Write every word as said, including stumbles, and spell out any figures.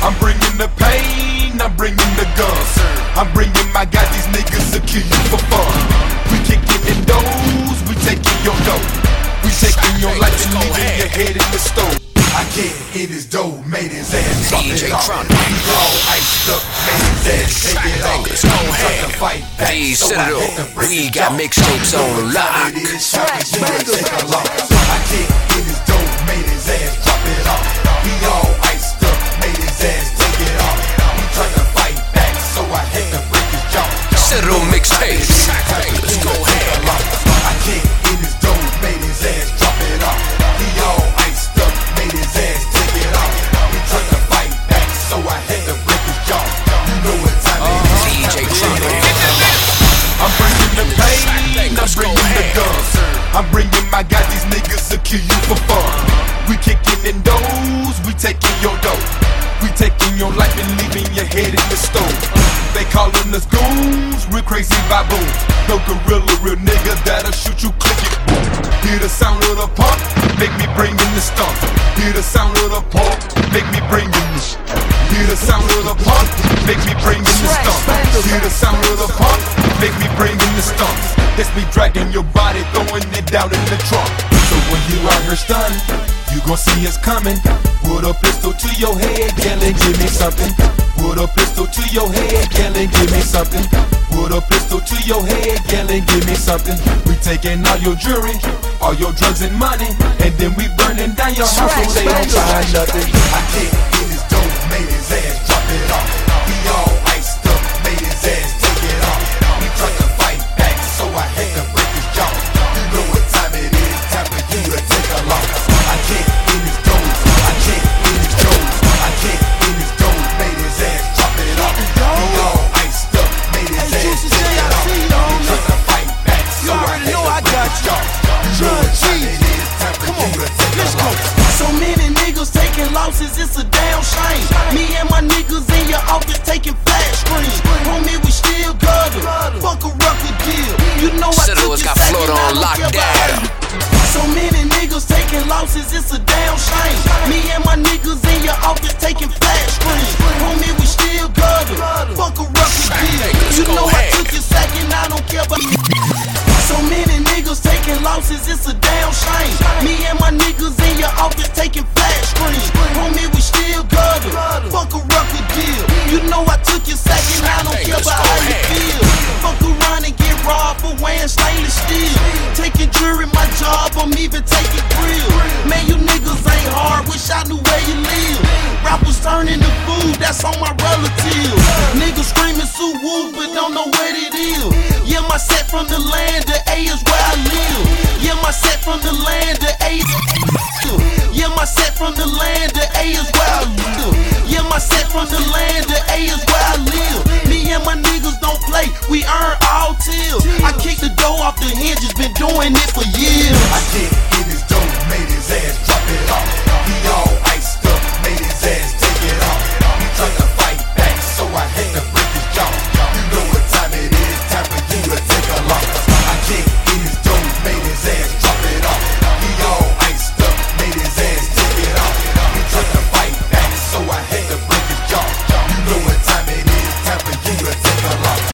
I'm bringing the pain, I'm bringing the guns. I'm bringing my guys, these niggas will kill you for fun. We kicking in doors, we taking your dough. We taking your life and leaving your head in the stove. I get in his dough, made his ass drop it off. He all iced up, made his ass take it off. He tried to fight back, so I had to break we it got off. mixtapes on lock. I get in his dough, made his ass drop it off. He all iced up, made his ass take it off. He tried to fight back, so I had to break his jaw. Citadel mixtapes. Let's go ahead. I get in his dough, made his ass drop it off. He all iced up, made his ass take it off. He tried to fight back, so I had to break his jaw. You know what time it is. D J Trump. I'm bringing the pain, I'm bringing the guns. I'm bringing my guys, these niggas will kill you for fun. We kicking in doors, we taking your dough. We taking your life and leaving your head in the stove. They calling us goons, real crazy baboons. No gorilla, real nigga that'll shoot you, click it, boom. Hear the sound of the pump, make me bring in the stump. Hear the sound of the pump, make me bring in the sh- Hear the sound of the pump, make me bring in the stump. Hear the sound of the pump, make me bring in the stumps. It's me dragging your body, throwing it down in the trunk. So when you out here stunning, you gon' see us coming. Put a pistol to your head, yelling, give me something. Put a pistol to your head, yelling, give me something. Put a pistol to your head, yelling, give me something. We taking all your jewelry, all your drugs and money, and then we burning down your house so they don't find nothing. I get in his dope, made his ass drop it off. He all iced up, made his ass take it off. He tried to fight back, so I had to break his jaw. You know what time it is, time for you to take a loss. I get in his dope, I get in his dope, I get in his dope, made his ass drop it off. He all iced up, made his ass take it off. He tried to fight back, so I had to break his jaw. You know what time it is, time for you to take a loss. So many niggas taking losses, it's a damn shame. Me and my niggas in your office taking flat screens. Homie, we still gutter. Fuck a record deal. You know I Citadel took has your got second, Florida I on don't care lockdown. about you. So many niggas taking losses, it's a damn shame. Me and my niggas in your office taking flat screens. Homie, we still gutter. Fuck a record deal. You know I took your second, I don't care about you. So many niggas taking losses, it's a damn shame. Me and my niggas in your office taking flat screens. Homie, we still gutter. Fuck a record deal. You know I took your second, I don't care about how you feel. Fuck around and get robbed for wearing stainless steel. Taking jewelry, my job, I'm even taking grill. Man, you niggas ain't hard, wish I knew where you live. Rappers turning to food, that's on my relatives. Niggas screaming Sue Woo, but don't know what it is. Yeah, my set from the land, the A is where I live. Yeah, my set from the land, the A is Yeah, my set from the land, the A is where I live. Yeah, my set from the land, the A is where I live. Me and my niggas don't play, we earn all till. I kick the door off the hinges, been doing it for years.